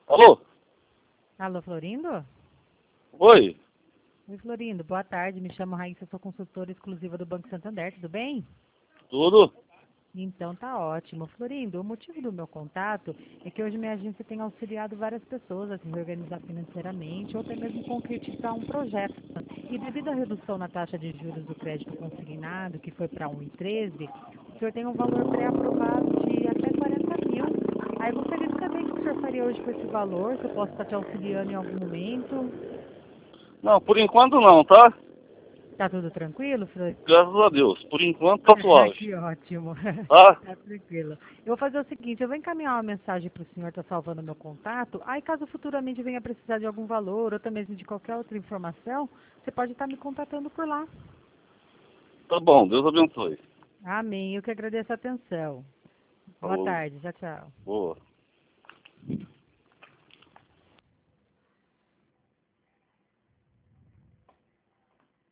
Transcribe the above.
Alô? Alô, Florindo? Oi? Oi, Florindo. Boa tarde. Me chamo Raíssa, sou consultora exclusiva do Banco Santander. Tudo bem? Tudo? Então tá ótimo. Florindo, o motivo do meu contato é que hoje minha agência tem auxiliado várias pessoas a se reorganizar financeiramente ou até mesmo concretizar um projeto. E devido à redução na taxa de juros do crédito consignado, que foi para 1,13, o senhor tem um valor pré-aprovado de até 40 mil. Aí eu gostaria de saber o que o senhor faria hoje com esse valor, se eu posso estar te auxiliando em algum momento. Não, por enquanto não, tá? Tá tudo tranquilo, Florindo? Graças a Deus. Por enquanto tá suave. Que ótimo. Tá? Tá tranquilo. Eu vou fazer o seguinte, eu vou encaminhar uma mensagem para o senhor, tá salvando meu contato. Aí, caso futuramente venha precisar de algum valor ou até mesmo de qualquer outra informação, você pode estar me contatando por lá. Tá bom, Deus abençoe. Amém. Eu que agradeço a atenção. Boa Falou. tarde. Tchau, tchau. Boa.